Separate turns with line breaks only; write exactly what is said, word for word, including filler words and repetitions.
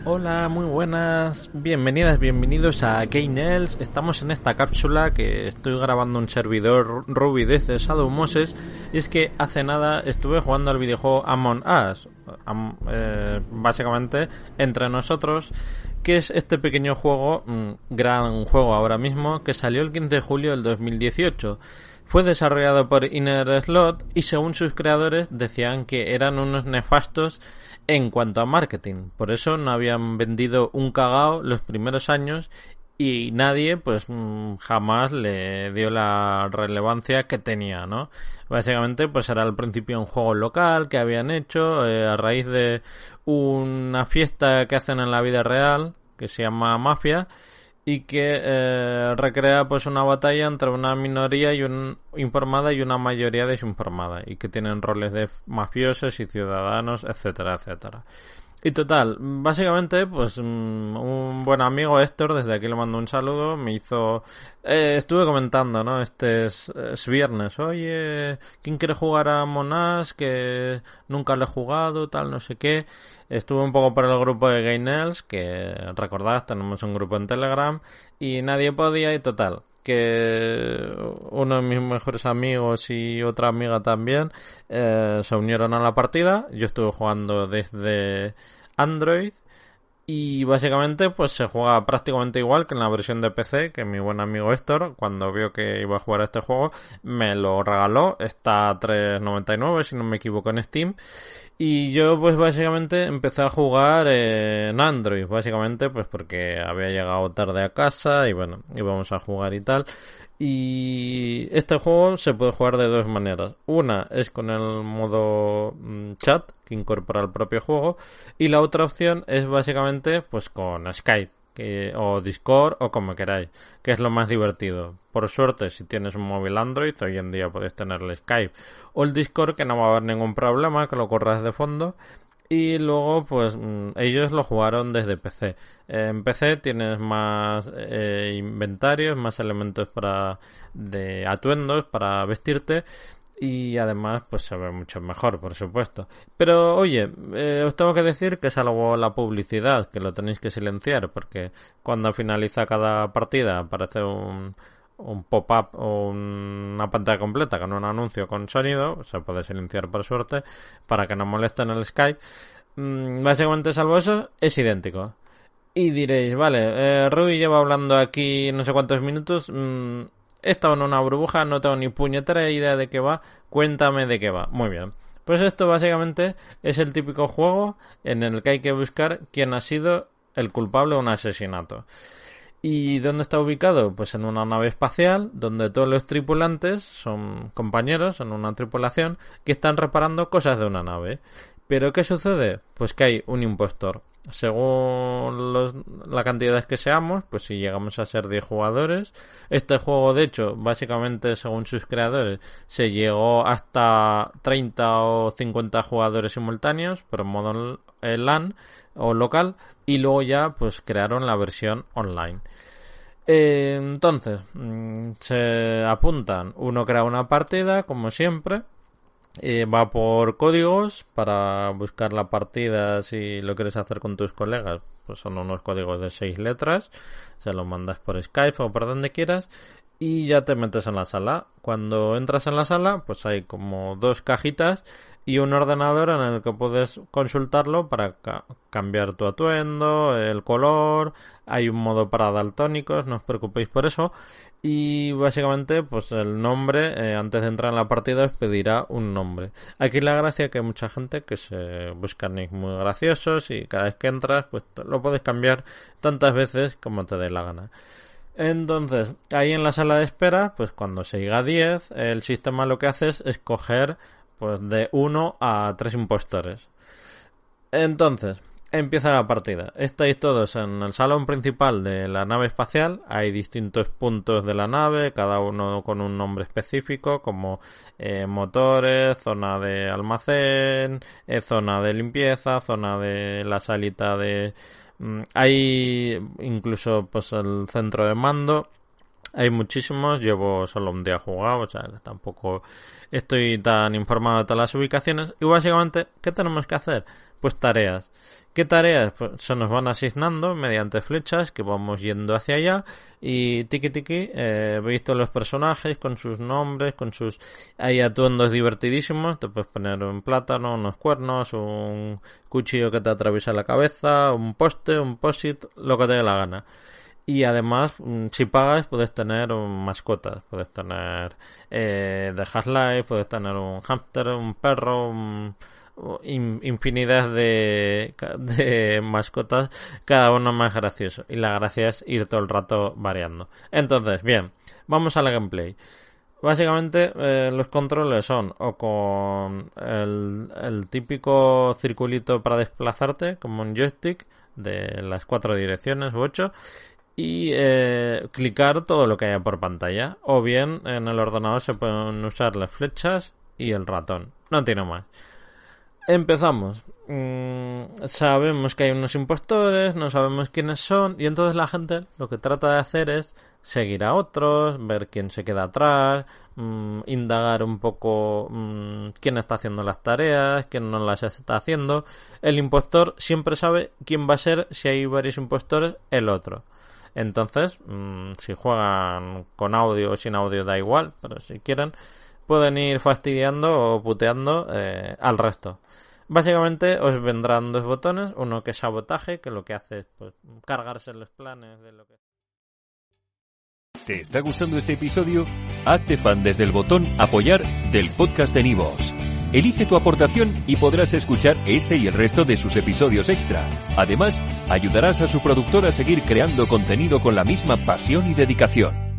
Hola, muy buenas, bienvenidas, bienvenidos a Gainels. Estamos en esta cápsula que estoy grabando un servidor Ruby desde Shadow Moses. Y es que hace nada estuve jugando al videojuego Among Us, am, eh, básicamente entre nosotros, que es este pequeño juego, mmm, gran juego ahora mismo, que salió el quince de julio del dos mil dieciocho. Fue desarrollado por Inner Slot y según sus creadores decían que eran unos nefastos en cuanto a marketing. Por eso no habían vendido un cagao los primeros años y nadie pues jamás le dio la relevancia que tenía, ¿no? Básicamente pues era al principio un juego local que habían hecho eh, a raíz de una fiesta que hacen en la vida real que se llama Mafia y que eh, recrea pues una batalla entre una minoría y un informada y una mayoría desinformada y que tienen roles de mafiosos y ciudadanos, etcétera, etcétera. Y total, básicamente, pues un buen amigo Héctor, desde aquí le mando un saludo, me hizo... Eh, estuve comentando, ¿no? Este es, es viernes, oye, ¿quién quiere jugar a Among Us? Que nunca lo he jugado, tal, no sé qué. Estuve un poco por el grupo de Gainels, que recordad, tenemos un grupo en Telegram, y nadie podía, y total, que uno de mis mejores amigos y otra amiga también eh, se unieron a la partida. Yo estuve jugando desde Android y básicamente pues se juega prácticamente igual que en la versión de P C, que mi buen amigo Héctor, cuando vio que iba a jugar a este juego, me lo regaló. Está a tres noventa y nueve si no me equivoco en Steam. Y yo pues básicamente empecé a jugar eh, en Android, básicamente pues porque había llegado tarde a casa y bueno, íbamos a jugar y tal. Y este juego se puede jugar de dos maneras. Una es con el modo mm, chat que incorpora el propio juego y la otra opción es básicamente pues con Skype. Que, o Discord o como queráis, que es lo más divertido. Por suerte, si tienes un móvil Android, hoy en día podéis tener el Skype o el Discord, que no va a haber ningún problema, que lo corras de fondo. Y luego, pues, mmm, ellos lo jugaron desde P C. Eh, en P C tienes más eh, inventarios, más elementos para de atuendos para vestirte. Y además, pues se ve mucho mejor, por supuesto. Pero, oye, eh, os tengo que decir que salvo la publicidad, que lo tenéis que silenciar, porque cuando finaliza cada partida aparece un, un pop-up o un, una pantalla completa con un anuncio con sonido, se puede silenciar por suerte, para que no molesten el Skype. Mm, básicamente, salvo eso, es idéntico. Y diréis, vale, eh, Rui lleva hablando aquí no sé cuántos minutos... Mmm, He estado en una burbuja, no tengo ni puñetera idea de qué va, cuéntame de qué va. Muy bien. Pues esto básicamente es el típico juego en el que hay que buscar quién ha sido el culpable de un asesinato. ¿Y dónde está ubicado? Pues en una nave espacial donde todos los tripulantes son compañeros en una tripulación que están reparando cosas de una nave. ¿Pero qué sucede? Pues que hay un impostor. Según los, la cantidad que seamos, pues si llegamos a ser diez jugadores, este juego de hecho, básicamente según sus creadores, se llegó hasta treinta o cincuenta jugadores simultáneos, pero en modo LAN o local, y luego ya pues crearon la versión online. Eh, entonces, mmm, se apuntan, uno crea una partida, como siempre. Eh, va por códigos para buscar la partida. Si lo quieres hacer con tus colegas, pues son unos códigos de seis letras, se los mandas por Skype o por donde quieras y ya te metes en la sala. Cuando entras en la sala, pues hay como dos cajitas y un ordenador en el que puedes consultarlo para ca- cambiar tu atuendo, el color. Hay un modo para daltónicos, no os preocupéis por eso. Y básicamente, pues el nombre, eh, antes de entrar en la partida, os pedirá un nombre. Aquí la gracia es que hay mucha gente que se busca nicks muy graciosos y cada vez que entras, pues lo puedes cambiar tantas veces como te dé la gana. Entonces, ahí en la sala de espera, pues cuando se llega a diez, el sistema lo que hace es escoger pues de uno a tres impostores. Entonces, empieza la partida. Estáis todos en el salón principal de la nave espacial. Hay distintos puntos de la nave, cada uno con un nombre específico, como eh, motores, zona de almacén, eh, zona de limpieza, zona de la salita de... Mm, hay incluso pues el centro de mando. Hay muchísimos, llevo solo un día jugado, o sea que tampoco estoy tan informado de todas las ubicaciones. Y básicamente, ¿qué tenemos que hacer? Pues tareas. ¿Qué tareas? Pues se nos van asignando mediante flechas que vamos yendo hacia allá y tiki tiki, eh, veis todos los personajes con sus nombres, con sus... Hay atuendos divertidísimos, te puedes poner un plátano, unos cuernos, un cuchillo que te atraviesa la cabeza, un poste, un posit, lo que te dé la gana. Y además, si pagas, puedes tener mascotas. Puedes tener eh, de Half-Life, puedes tener un hámster, un perro, un, in, infinidad de, de mascotas, cada uno más gracioso. Y la gracia es ir todo el rato variando. Entonces, bien, vamos al gameplay. Básicamente, eh, los controles son o con el, el típico circulito para desplazarte, como un joystick de las cuatro direcciones u ocho, y eh, clicar todo lo que haya por pantalla, o bien en el ordenador se pueden usar las flechas y el ratón, no tiene más. Empezamos. Mm, sabemos que hay unos impostores, no sabemos quiénes son, y entonces la gente lo que trata de hacer es seguir a otros, ver quién se queda atrás, mmm, indagar un poco mmm, quién está haciendo las tareas, quién no las está haciendo. El impostor siempre sabe quién va a ser, si hay varios impostores, el otro. Entonces, mmm, si juegan con audio o sin audio da igual, pero si quieren pueden ir fastidiando o puteando eh, al resto. Básicamente os vendrán dos botones, uno que es sabotaje, que lo que hace es pues, cargarse los planes de lo que...
¿Te está gustando este episodio? Hazte fan desde el botón apoyar del podcast de Nivos. Elige tu aportación y podrás escuchar este y el resto de sus episodios extra. Además, ayudarás a su productor a seguir creando contenido con la misma pasión y dedicación.